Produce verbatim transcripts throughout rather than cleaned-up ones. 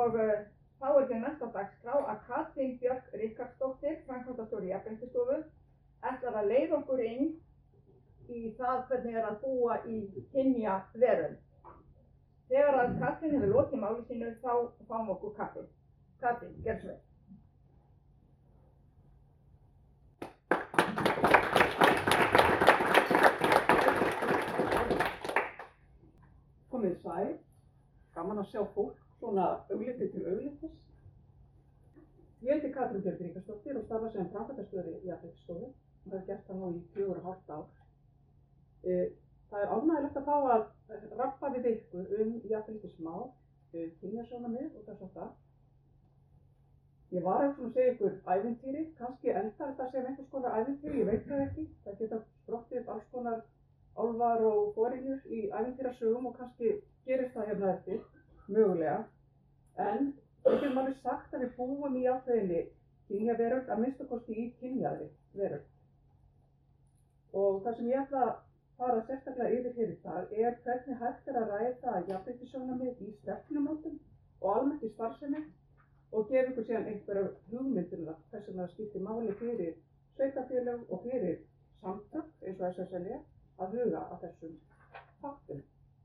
og uh, þá er því næsta dagskrá að Katrín Björk Ríkharðsdóttir, framkvæmdastjóri Jafnréttisstofu, ætlar að leiða okkur inn í það hvernig er að búa í kynjaveröld. Þegar að Katrín hefur lokið máli sínu þá fáum okkur kaffi. Katrín, gerð svo vel. Komið sæl, gaman að sjá fólk svona augliti til auglitis. Ég heiti Katrín Björk Ríkharðsdóttir og starfa sem framkvæmdastjóri í Jafnréttisstofu og hef gert það nú í fjögur og hálft ár. Það er ánægjulegt að fá að rappa við ykkur um jafnréttismál, kynjasjónarmið og þess að það. Ég var að segja ykkur ævintýri, kannski endar þetta sem einhvers konar ævintýri, ég veit það ekki. Það geta sprottið upp alls konar álfar og forinjur í ævintýrasögum og kannski gerist það hérna eftir, mögulega. En við getum alveg sagt að við búum í ákveðinni kynjaveröld, að minnsta kosti í kynjaðri veröld. Og það sem ég ætla að fara sérstaklega yfir hér í dag er hvernig hægt er að ræða jafnréttissjónarmið í stefnumótun og almennt í starfsemi og gefa ykkur síðan einhverjar hugmyndir um það hvers vegna það skiptir máli fyrir sveitarfélög og fyrir samtök eins og S S L að huga að þessum þáttum.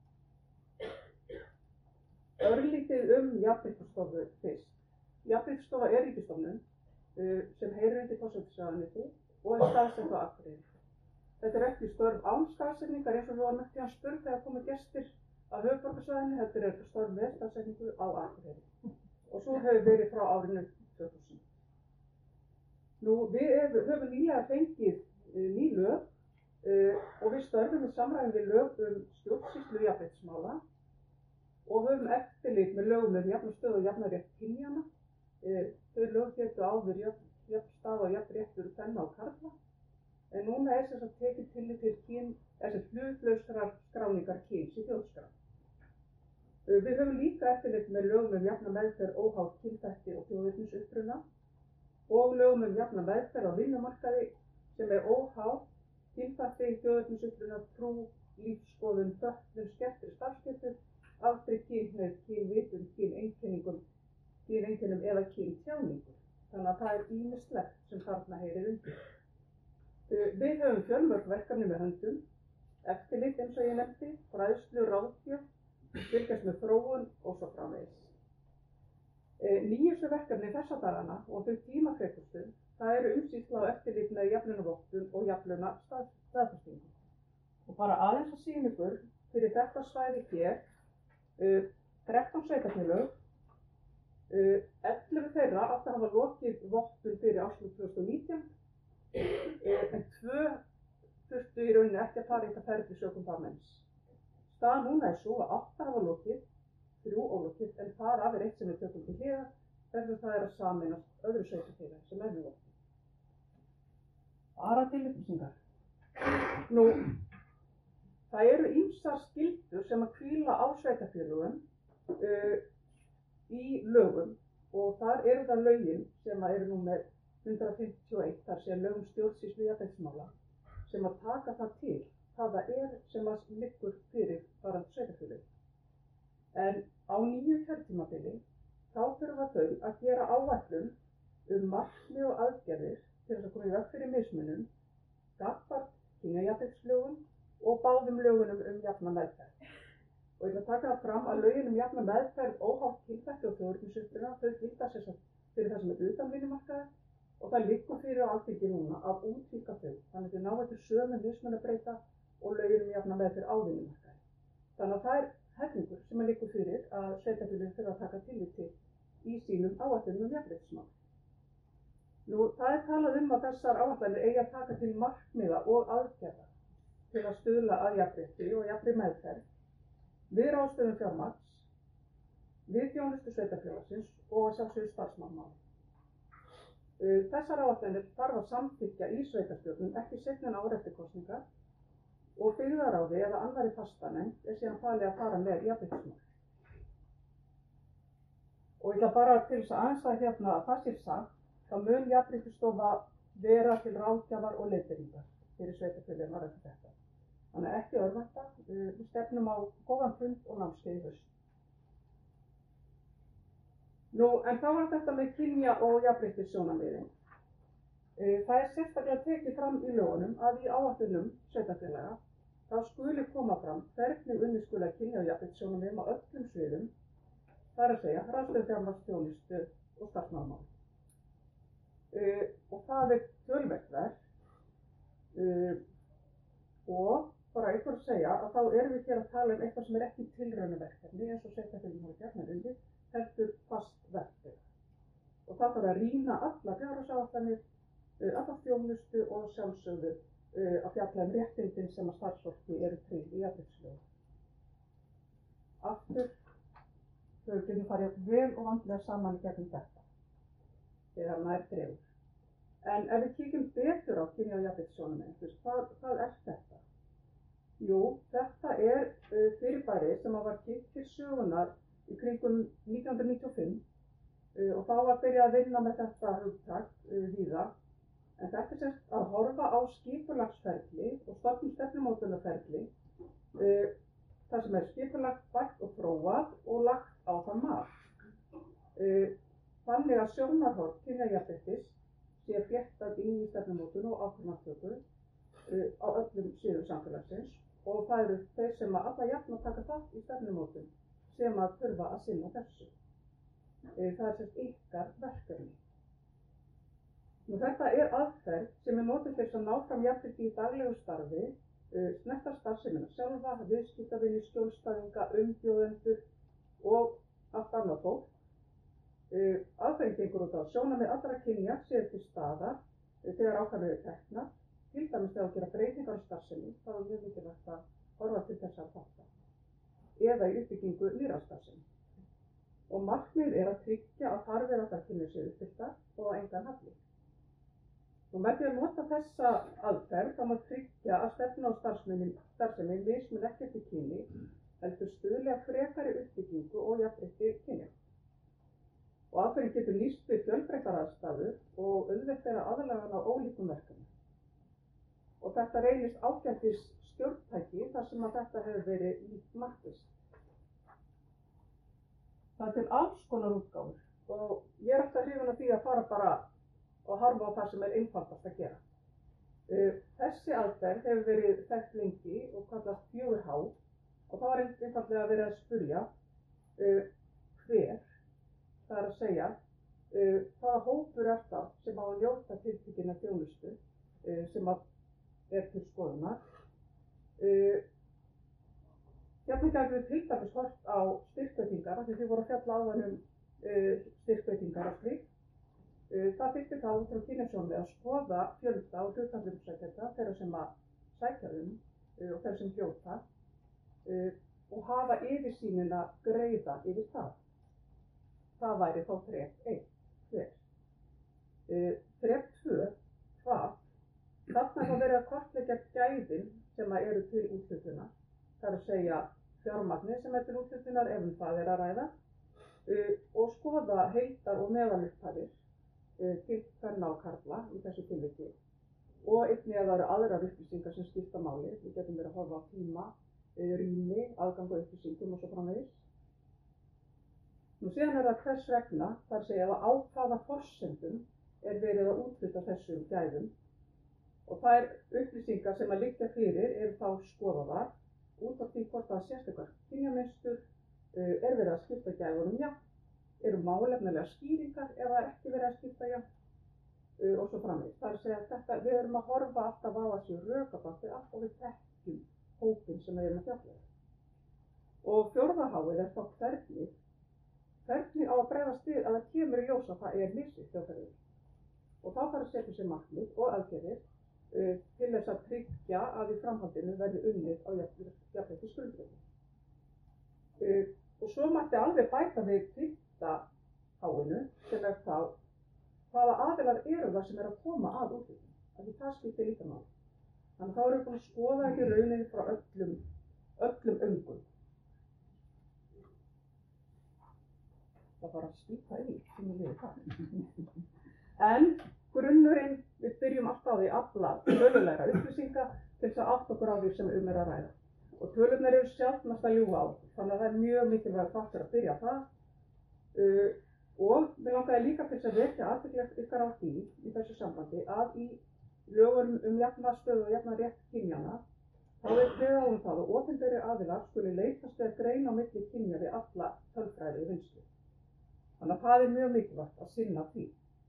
Örlítið um Jafnréttisstofu fyrst. Jafnréttisstofa er ríkisstofnun uh, sem heyrir undir forsætisráðuneytið og er staðsett á Akureyri. Þetta er ekki störf án staðsetningar eins og við varum ekki að spurð þegar komu gestir af höfuðborgarsvæðinu, þetta er störf með staðsetningu á Akureyri. Og svo hefur verið frá árinu tvö þúsund. Nú, við höfum nýlega fengið uh, ný lög uh, og við störfum í samræmi við lög um stjórnsýslu jafnréttismála og höfum eftirlit með lögum um jafna stöðu og jafna rétt kynjanna. Uh, þau lög getur áður jöfn, jöfn stað og jafn réttur kvenna og karla. En núna er þess að tekið tillit til kyn, þessar hlutlausrar skráningar kyns í þjóðskrá. Við höfum líka eftirlit með lögum um jafna meðferð óháð kynþætti og þjóðernisuppruna og lögum um jafna meðferð á vinnumarkaði sem er óháð kynþætti, þjóðernisuppruna, trú, lífsskoðun, fötlun, skertri starfsgetu, aldri, kynhneigð, kynvitund, kyneinkenningum, kyneinkennum eða kyntjáningu. Þannig að það er ýmislegt sem þarna heyrir undir. Við höfum fjölmörg verkefni með höndum, eftirlit eins og ég nefndi, fræðslu, ráðgjöf, fylgjast með þróun og svo framvegis. Nýjustu verkefni þessa dagana og þau tímafrekustu, það eru umsýsla og eftirlit með jafnlaunavottun og jafnlauna staðfestingu. Og bara aðeins að sýna ykkur fyrir þetta svæði hér, uh, þrettán sveitarfélög, uh, ellefu þeirra átti að hafa lokið vottun fyrir árslok tvö þúsund og nítján, uh, en tvö þurftu í rauninni ekki að fara í þetta ferli sökum fagmenns. Staðan núna er svo að átta hafa lokið, þrjú ólokið, en þar af er eitt sem við tökum til hliðar, þess að það er að sameinast öðru sveitarfélagi sem er við vottun. Bara til upplýsingar. Nú, það eru ýmsar skyldur sem að hvíla á sveitarfélögum uh, í lögum og þar eru það lögin sem eru nú með hundrað fimmtíu og eitt, þar sé lögum stjórnsýslu jafnréttismála, sem að taka það til hvað það er sem að liggur fyrir varðandi sveitarfélög. En á nýju kjörtímabili þá þurfa þau að gera áætlun um markmið og aðgerðir til þess að koma í veg fyrir mismunun, gagnvart kynjajafnréttislögum og báðum lögunum um jafna meðferð. Og ég ætla að taka það fram að lögin um jafna meðferð óháð kynþætti og þjóðernisuppruna, þau gilda sem sagt fyrir það sem er utan vinnumarkaðar og það liggur fyrir á Alþingi núna að útvíkka þau. Þannig að þau ná eftir sömu mismunabreita og lögin um jafna meðferð á vinnumarkaði. Þannig að það er hellingur sem að liggur fyrir að sveitarfélögin þurfa að taka tillit til í sínum áætlunum um jafnréttismál. Nú, það er talað um að þessar áætlanir eigi að taka til markmiða og aðgerða til að stuðla að jafnrétti og jafnri meðferð við ráðstöfun fjármagns, við þjónustu sveitarfélagsins og að sjálfsögðu starfsmannamála. Þessar áætlanir þarf að samþykkja í sveitarstjórnum ekki seinna en ári eftir kosningar og byggðaráði eða annarri fastanefnd er síðan falið að fara með jafnréttismál. Og ég ætla bara til þess að aðeins að hérna að það sé sagt, þá mun Jafnréttisstofa vera til ráðgjafar og leiðbeiningar fyrir sveitarfélögin varðandi þetta. Þannig ekki örvænta, við stefnum á góðan fund og námskeið í haust. Nú, en þá var þetta með kynja- og jafnréttissjónarmiðin. Það er sérstaklega tekið fram í lögunum að í áætlunum sveitarfélaga þá skuli koma fram hvernig unnið skuli að kynja- og jafnréttissjónarmiðum á öllum sviðum, það er að segja ráðstöfun fjármagnsþjónustu og starfsmannamál. Uh, og það er töluvert verk uh, og bara einhver að segja að þá erum við hér að tala um eitthvað sem er ekki tilraunaverkefni eins og sveitarfélögin hafa gjarnan unnið, heldur fast verkefni. Og það þarf að rýna alla fjárhagsáætlanir, uh, alla þjónustu og sjálfsögðu uh, að fjalla um réttindin sem að starfsfólki eru tryggð í jafnréttislögum. Aftur, þau getum farið vel og vandlega saman í gegnum þetta, þegar nær dregur. En ef við kíkjum betur á kynja- og jafnréttissjónarmið, hvað, hvað er þetta? Jú, þetta er uh, fyrirbæri sem var kynnt til sögunar í kringum nítján hundruð níutíu og fimm uh, og þá var byrjað að vinna með þetta hugtak uh, víða. En þetta er semst að horfa á skipulagsferli og stofnun stefnumótunarferli uh, þar sem er skipulagt, bætt og þróað og lagt á það mat. Uh, þannig að sjónarhorn kynjajafnréttis sé fléttað inn í stefnumótun og ákvörðunartöku uh, á öllum sviðum samfélagsins og það eru þeir sem að alla jafn að taka þátt í stefnumótun sem að þurfa að sinna þessu. Uh, það er semst ykkar verkefni. Nú, þetta er aðferð sem er notuð til að ná fram jafnrétti í daglegu starfi, uh, snerta starfsemina sjálfa, viðskiptavini, skjólstæðinga, umbjóðendur og allt annað fólk. Uh, aðferðin gengur út á sjónarmið allra kynja séu til staðar uh, þegar ákvarðanir eru teknar, til dæmis þegar að gera breytingar á starfsemi, þá er mjög mikilvægt að horfa til þess að þátta, eða í uppbyggingu nýrra starfsemi. Og markmið er að tryggja að þarfir allra kynja séu uppfylltar og að engan halli. Nú, með því að nota þessa aðferð þá má tryggja að stefna á starfsemi mismun ekki eftir kyni, heldur stuðli að frekari uppbyggingu og jafnrétti kynja. Og aðferðin getur lýst við fjölbreyttar aðstæður og auðvelt er að aðlaga hana á ólíkum verkefnum. Og þetta reynist ágætis stjórntæki þar sem að þetta hefur verið nýtt markvisst. Það er til alls konar útgáfur og ég er alltaf hrifin af því að fara bara og horfa á það sem er einfaldast að gera. Uh, þessi aðferð hefur verið þekkt lengi og kallast fjögur H og þá er einfaldlega verið að spyrja uh, hver, það er að segja, uh, hvaða hópur er það sem á að njóta tiltekinna þjónustu uh, sem að er til skoðunar. Uh, hérna gætum við til dæmis hort á styrkveitingar, af því þið voru að fjalla áðan um uh, styrkveitingar og slíkt. Uh, það þyrfti þá út frá kynjasjónarmið að skoða fjölda og hlutfall umsækjenda, þeirra sem að sækja um uh, og þeirra sem hljóta uh, og hafa yfirsýnina greiða yfir það. Það væri þá þrep eitt, hver. Uh, þrep tvö, hvað? Þarna þá verið að kortleggja gæðin sem að eru til úthlutunar, það er að segja fjármagnið sem er til úthlutunar ef um það er að ræða uh, og skoða heildar og meðalupphæðir uh, til kvenna og karla í þessu tilviki og einnig að það eru aðrar upplýsingar sem skipta máli. Við getum verið að horfa á tíma, uh, rými, aðgang og upplýsingum og svo framvegis. Nú síðan er það hvers vegna, það er að segja að á hvaða forsendum er verið að úthluta þessum gæðum. Og þær upplýsingar sem að liggja fyrir eru þá skoðaðar út af því hvort það sérstakar kynjamynstur, uh, er verið að skipta gæðunum jafnt, eru málefnilega skýringar eða ekki verið að skipta jafnt uh, og svo framvegis. Það er að segja að þetta, við erum að horfa alltaf á þessu rökabandi, alltaf við þekkjum hópinn sem við erum að fjalla. Og fjórða H-ið er þá hvernig, hvernig á að bregðast við að það kemur í ljós að það er misvíkt hjá þeirri. Og þá þarf að setja sér markmið og aðgerðir Uh, til þess að tryggja að í framhaldinu verði unnið á jafnréttisgrundvelli. Uh, og svo mætti alveg bæta við fimmta H-inu sem er þá hvaða aðilar eru það sem er að koma að úthlutun, af því það skiptir líka máli. Þannig þá erum við búin að skoða ekki rauninni frá öllum, öllum öngum. Það var að skýta í sem ég liði það. En grunnurinn, við byrjum alltaf á því að afla tölulegra upplýsinga til þess að átta okkur á því sem um er að ræða. Og tölurnar eru sjaldnast að ljúga á, þannig að það er mjög mikilvægt þáttur að byrja það. Uh, Og mér langaði líka til þess að vekja athygli ykkar á því í þessu sambandi að í lögum um jafna stöðu og jafna rétt kynjanna þá er kveðið á um það að opinberir aðilar skuli leitast við að greina á milli kynja við alla tölfræði í vinnslu. Þannig að það er mjög mikilvægt að sinna því.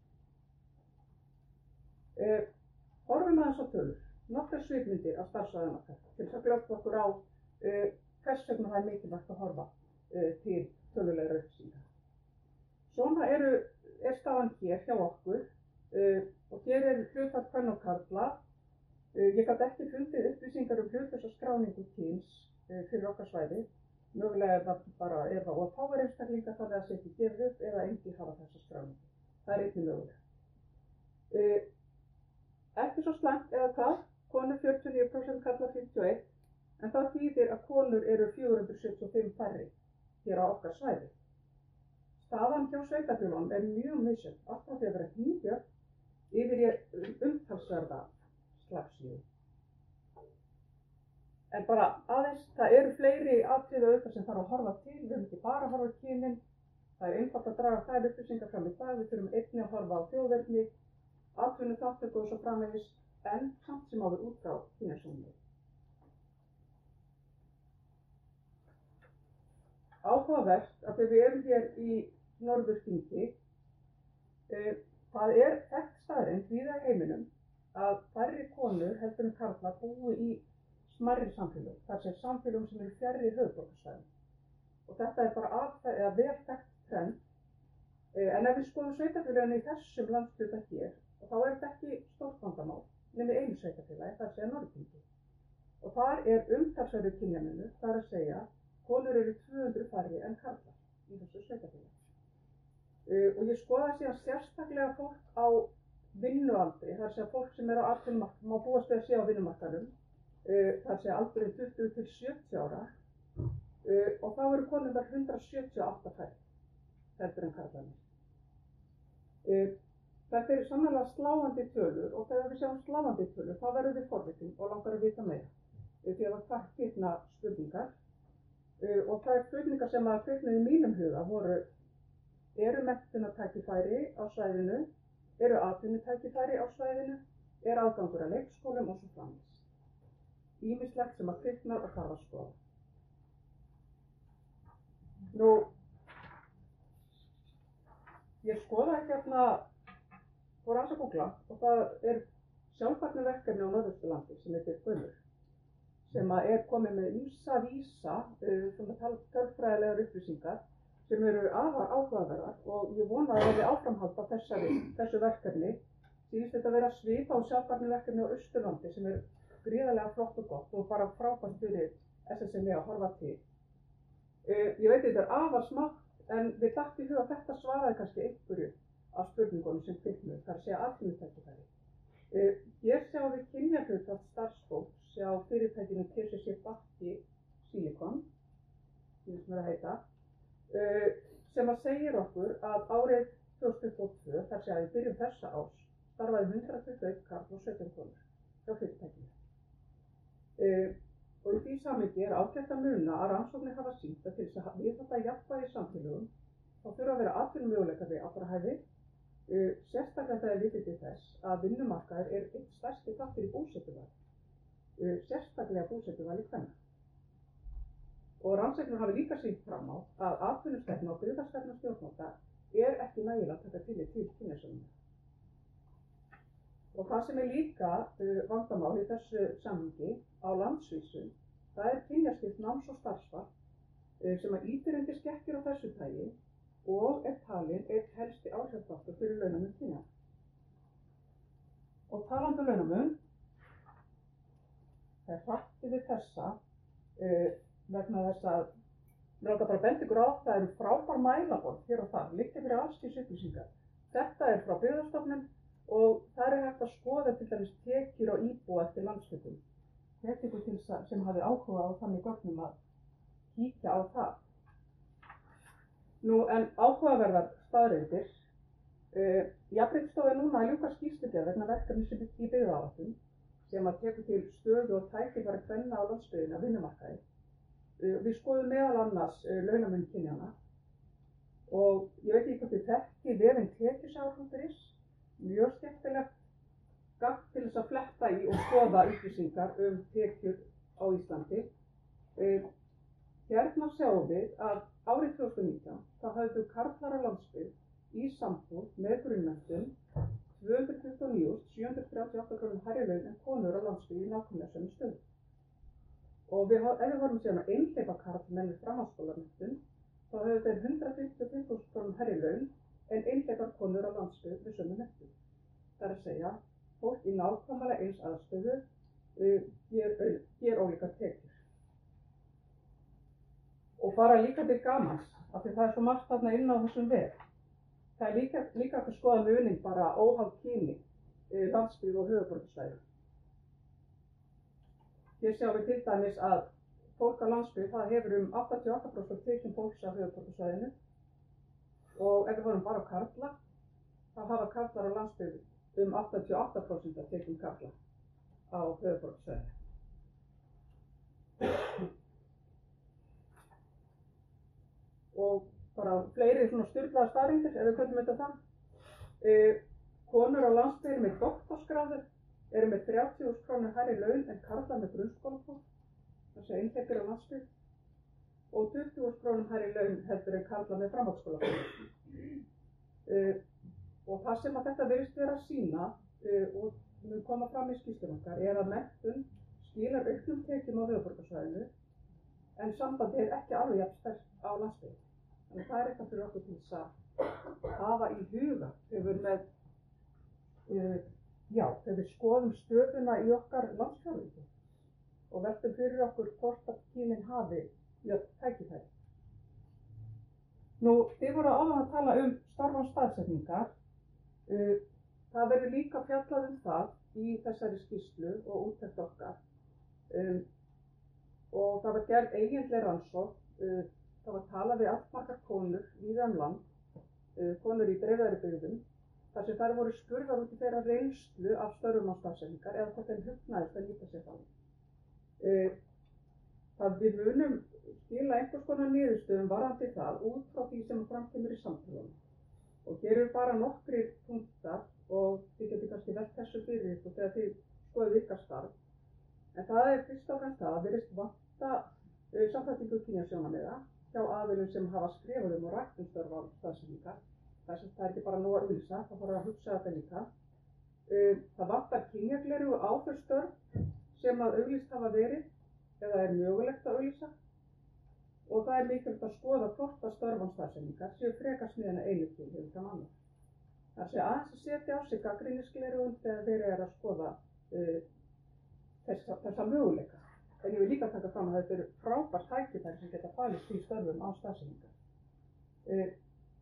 Eh, horfum aðeins á tölur, nokkrar svipmyndir af starfsvæðum okkar til þess að glöggva okkur á eh, hvers vegna það er mikilvægt að horfa eh, til tölulegra upplýsingar. Svona eru, er staðan hér hjá okkur uh, og hér er hlutfall kvenna og karla. Uh, ég gat ekki fundið upplýsingar um hlutlausa skráningu kyns uh, fyrir okkar svæði. Mögulega er það bara ef það og fáir einstaklingar þannig að setja gefið upp eða engir hafa þessa skráningu. Það er einnig mögulega. Uh, ekki svo slæmt eða hvað, konur fjörutíu og níu prósent, karlar fimmtíu og eitt prósent, en það þýðir að konur eru fjögur hundruð sjötíu og fimm færri hér á okkar svæði. Staðan hjá sveitarfélögunum er mjög misjöfn, allt frá því að vera hnífjöld yfir í umtalsverða slagsíðu. En bara aðeins, það eru fleiri atriði auðvitað sem þarf að horfa til, við höfum ekki bara að horfa á kynin, það er einfalt að draga þær upplýsingar fram í dag, við þurfum einnig að horfa á þjóðerni, atvinnuþátttöku og svo framvegis, en samt sem áður út frá kynjasjónarmiði. Áhugavert að þegar við erum hér í Norðurþingi, e, það er þekkt staðreynd víða í heiminum að færri konur heldur en karlar búi í smærri samfélögum, þar sem samfélögum sem eru fjarri höfuðborgarsvæðum. Og þetta er bara að, eða vel þekkt trend, e, en ef við skoðum sveitarfélögin í þessum landshluta hér, þá er þetta ekki stórt vandamál, nema einu sveitarfélagi, það sé Norðurþingi. Og þar er umtalsverður kynjamunur, það er að segja, konur eru tvö hundruð færri en karlar í þessu sveitarfélagi. Uh, og ég skoða síðan sérstaklega fólk á vinnualdri, það er að segja fólk sem er á atvinnumarkaðnum, má búast við að sé á vinnumarkaðnum, uh, það er að segja aldurinn tuttugu til sjötíu ára, uh, og þá eru konurnar hundrað sjötíu og átta færri, heldur en karlarnir. Uh, þetta eru sannarlega sláandi tölur og þegar við sjáum sláandi tölur þá verðum við forvitin og langar að vita meira. Uh, því að það var kvikna spurningar. Uh, og það er spurningar sem að kviknaði í mínum huga voru, eru menntunartækifæri á svæðinu, eru atvinnutækifæri á svæðinu, er aðgangur að leikskólum og svo framvegis. Ýmislegt sem að kviknar og þarf að skoða. Nú, ég skoða ekki hérna, fór aðeins að googla og það er sjálfbærniverkefni á Norðausturlandi sem heitir Gaumur, sem að er komið með ýmsa vísa, uh, svona tölfræðilegar upplýsingar sem eru afar áhugaverðar og ég vona að það verði áframhald á þessari, þessu verkefni. Sýnist þetta vera svipa á sjálfbærniverkefni á Austurlandi sem er gríðarlega flott og gott og bara frábært fyrir S S M E að horfa til. Uh, ég veit þetta er afar smátt en við datt í huga að þetta svaraði kannski einhverju af spurningunum sem kviknuðu, það er að segja atvinnutækifæri. Uh, hér sjáum við kynjahlutfall starfsfólks hjá fyrirtækinu T C C Bakki Silicon, sem það er að heita, uh, sem að segir okkur að árið tvö þúsund tuttugu og tvö, þar sé að í byrjun þessa árs, starfaði hundrað tuttugu og eitt karl og sautján konur hjá fyrirtækinu. Uh, og í því samhengi er ágætt að muna að rannsóknir hafa sýnt að til þess að við þetta jafnvægi í samfélögum, þá þurfa að vera atvinnumöguleikar við allra hæfi, uh, sérstaklega þegar litið til þess að vinnumarkaður er einn stærsti þáttur í búsetuval. Uh, sérstaklega búsetuval í kvenna. Og rannsóknir hafa líka sýnt fram á að atvinnustefna og byggðastefna stjórnvalda er ekki nægilega að taka tillit til kynjasjónarmiða. Og það sem er líka uh, vandamál í þessu samhengi á landsvísu, það er kynjaskipt náms- og starfsval uh, sem að ýtir undir skekkjur á þessu tagi og er talin einn helsti áhrifsþáttur fyrir launamun kynja. Og talandi um launamun, það er hratt yfir þessa uh, vegna þess að mér langar bara að benda ykkur á það eru frábær mælaborð hér og þar, liggja fyrir alls kyns upplýsingar. Þetta er frá Byggðastofnun og það er hægt að skoða til dæmis tekjur á íbúa eftir landshlutum. Þetta ykkur til sem hafi áhuga á þannig gögnum að kíkja á það. Nú en áhugaverðar staðreyndir. Uh, Jafnréttisstofa er núna að ljúka skýrslugerð vegna verkefni sem í byggðaáætlun sem að tekur til stöðu og tækifæri kvenna á landsbyggðinni á vinnumarkaði. Uh, við skoðum meðal annars uh, launamun kynjanna Og ég veit ekki hvort þið þekki vefinn tekjusaga punktur is, mjög skemmtilegt gagn til þess að fletta í og skoða upplýsingar um tekjur á Íslandi. Eh, hérna sjáum við að árið tvö þúsund og nítján þá höfðu karlar á landsbyggð í sambúð með grunnmenntun tvö hundruð tuttugu og níu þúsund sjö hundruð þrjátíu og átta krónur hærri laun en konur á landsbyggð í nákvæmlega sömu stöðu. Og við, ef við horfum síðan að einhleypa karlmenn með framhaldsskólamenntun, þá höfðu þeir hundrað fimmtíu og fimm þúsund krónur hærri laun en einhleypar konur á landsbyggð með sömu menntun. Það er að segja, fólk í nákvæmlega eins aðstöðu uh, ger, ger ólíka tekjur. Og bara líka til gamans, af því það er svo margt þarna inn á þessum veg. Það er líka, líka að skoða munin bara óháð kyni, uh, landsbyggð og höfuðborgarsvæði. Hér sjáum við til dæmis að fólk á landsbyggð það hefur um áttatíu og átta prósent tekjum fólks á höfuðborgarsvæðinu og ef við horfum bara á karla, þá hafa karlar á landsbyggð um áttatíu og átta prósent af tekjum karla á höfuðborgarsvæðinu. Og bara fleiri svona sturlaðar staðreyndir, ef við köllum þetta það. E, konur á landsbyggð með doktorsgráðu eru með þrjátíu þúsund krónur hærri laun en karlar með grunnskólapróf, það sé einhleypir á landsbyggð, og tuttugu þúsund krónum hærri laun heldur en karlar með framhaldsskólapróf. Uh, og það sem að þetta virðist vera að sýna uh, og mun koma fram í skýrslum okkar er að menntun skilar auknum tekjum á höfuðborgarsvæðinu en sambandi er ekki alveg jafn sterkt á landsbyggð. Þannig það er eitthvað fyrir okkur til þess að hafa í huga þegar við með uh, Já, þegar við skoðum stöðuna í okkar landsfjárveitu og veltum fyrir okkur hvort að kynin hafi jöfn tækifæri. Nú, þið voru áðan að tala um starf án staðsetningar. Uh, það verður líka fjallað um það í þessari skýrslu og úttekt okkar. Um, og það var gerð eiginleg rannsókn. Uh, það var talað við allmargar konur víða um land, uh, konur í dreifðari byggðum, þar sem þær voru spurðar út í þeirra reynslu af störfum á staðsetningar eða hvort þeim hugnaðist að nýta sér það. Uh, það við munum skila einhvers konar niðurstöðum varðandi það út frá því sem fram kemur í samtölunum. Og hér eru bara nokkrir punktar og þið getur kannski velt þessu fyrir ykkur þegar þið skoðið ykkar starf. En það er fyrst og fremst það að virðist vanta uh, samþættingu kynjasjónarmiða hjá aðilum sem hafa skrifað um og rætt um störf á staðsetningar. Það er ekki bara nóg að auglýsa, það þarf að hugsa þetta líka. Það vantar kynjagleru á þau störf sem að auglýst hafa verið eða er mögulegt að auglýsa og það er mikilvægt að skoða hvort að störf án staðsetningar séu frekar sniðin að einu kyni hefur fram annað. Það sé aðeins að setja á sig gagnrýnisgleraugun þegar þeir eru að skoða uh, þessa, þessa möguleika. En ég vil líka taka fram að þetta eru frábært tækifæri sem geta falist í störfum án staðsetningar. Uh,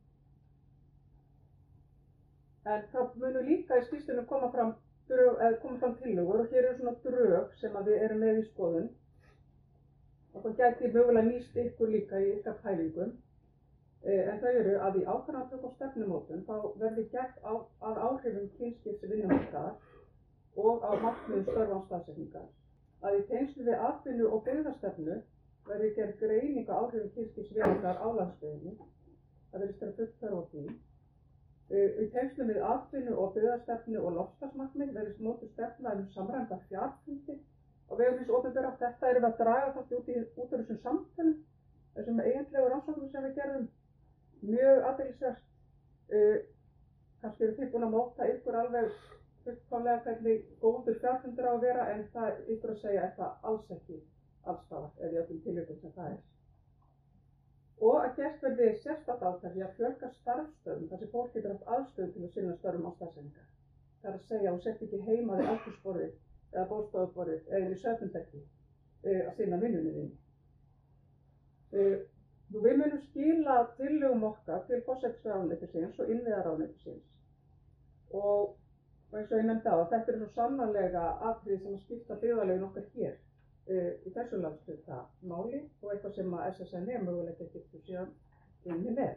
En það munur líka í skýrslunum koma fram, drög, eða koma fram tillögur og hér eru svona drög sem að við erum með í skoðun og það gæti mögulega nýst ykkur líka í ykkar pælingum. En þau eru að í ákvarðanatöku og stefnumótun þá verði gert á, að áhrifum kynskipts vinnumarkaðar og á markmiðum störf án staðsetningar. Að í tengslum við atvinnu og byggðastefnu verði gerð greining á áhrifum kynskipts vinnumarkaðar á landsbyggðinni. Það verðist vera fullt þörf á því. Í tengslum við atvinnu og byggðastefnu og loftslagsmarkmið verðist mótuð stefna um samræmda fjarfundi og vegum hins opinbera. Þetta erum við að draga þátt út, í, út af þessum samtölum, þessum eiginlegu rannsóknum sem við gerðum. Mjög athyglisvert. Uh, kannski eru þið búin að móta ykkur alveg fullkomlega hvernig góður fjarfundur á að vera en það er ykkur að segja er það alls ekki allsstaðar eða í öllum tilvikum sem það er. Og að gert verði sérstakt átak í að fjölga starfsstöðum þar sem fólk getur haft aðstöðu til að sinna störfum á staðsetningar. Það er að segja og sett ekki heima við eldhúsborðið eða bóðstofuborðið eða í svefnherbergi uh, að sinna vinnunni þinni. Uh, við munum skila tillögum okkar til forsætisráðuneytisins og innviðaráðuneytisins og, og eins og ég nefndi á að þetta er svo sannarlega atriði sem að skipta byggðarlögin okkar hér. Uh, í þessu landshluta máli og eitthvað sem að S S N er möguleika getur síðan inni með.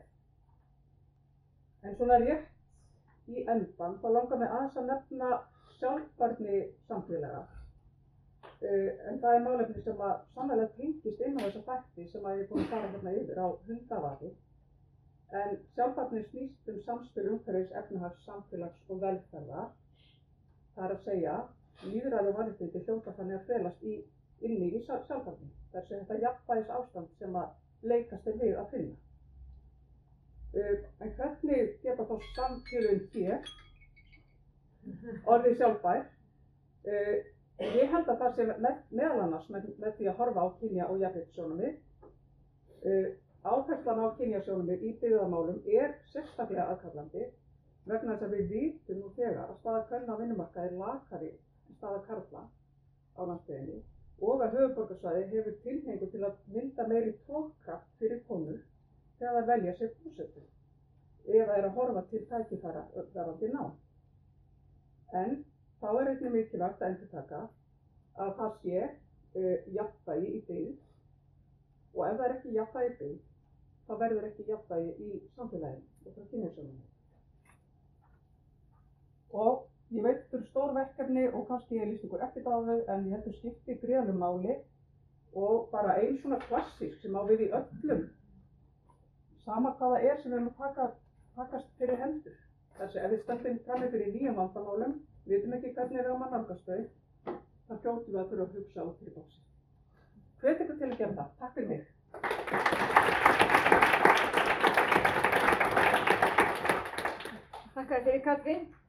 En svona rétt í endan þá langar mig aðeins að nefna sjálfbærni samfélaga. Uh, en það er málefni sem að sannarlega tengist inn á þessa þætti sem að ég er búin að fara hérna yfir á hundavaði. En sjálfbærni snýst um samspil umhverfis, efnahags, samfélags og velferðar. Það er að segja, lýðræði og mannréttindi hljóta þannig að felast í, inni í sjálfbærni. Það er þetta jafnvægis ástand sem að leikast er við að finna. Uh, en hvernig geta þá samfélögin hér orðið sjálfbær? Uh, ég held að það sé með, meðal annars með, með því að horfa á kynja- og jafnréttissjónarmið. Uh, áherslan á kynjasjónarmið í byggðamálum er sérstaklega aðkallandi vegna þess að við vitum nú þegar að staða kvenna á vinnumarkaði er lakari en staða karla á landsbyggðinni og að höfuðborgarsvæði hefur tilhneigingu til að mynda meiri togkraft fyrir konur þegar það velja sér búsetu eða er að horfa til tækifæra varðandi nám. En þá er einnig mikilvægt að endurtaka að það sé uh, jafnvægi í byggð og ef það er ekki jafnvægi í byggð þá verður ekki jafnvægi í samfélaginu og frá kynjasjónarmiði. Og ég veit þetta eru stór verkefni og kannski ég lýst ykkur ekkert á þau en ég heldur skipti gríðarlegu máli og bara ein svona klassísk sem á við í öllum sama hvað það er sem við erum að taka, takast fyrir hendur. Þessi ef við stöndum frammi fyrir nýjum vandamálum, vitum ekki hvernig við erum að nálgast þau, þá hljótum við að þurfa að hugsa út fyrir bóksi. Hvet ykkur til að gera það. Takk fyrir mig. Þakka þér fyrir, Katrín.